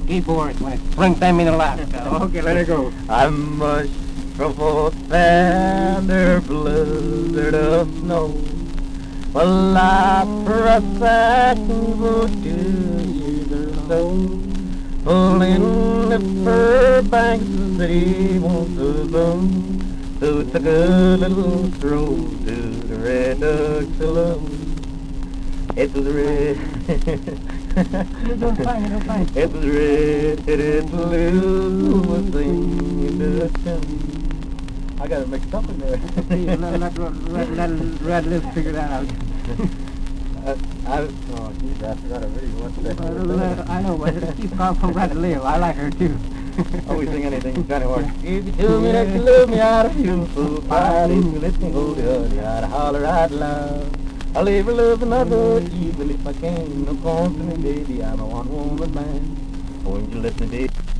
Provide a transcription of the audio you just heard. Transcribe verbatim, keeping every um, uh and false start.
keyboard when it springtime in Alaska. Okay, let it go. I'm much trouble thunder, blizzard of snow. Well, I press that for two years or so. Pulling the fur banks that he wants to bloom. So it's a good little stroll to the Red Duck Saloon. It was red. You're doing fine, you're doing fine. It was red, it is blue, was singing the tune. I gotta make something there. let, let, let, let Red Lips figure that out. uh, I, oh, geez, I forgot already what that uh, let, I know, but keep calling from Red Liv. I like her too. Always sing anything, Johnny Horn. If you tell me that you love me, I'd a beautiful party. If you let me hold you, I'd holler out loud. I'll ever love another evil if I can. No call to me, baby, I'm a one-woman man. Won't you let me be?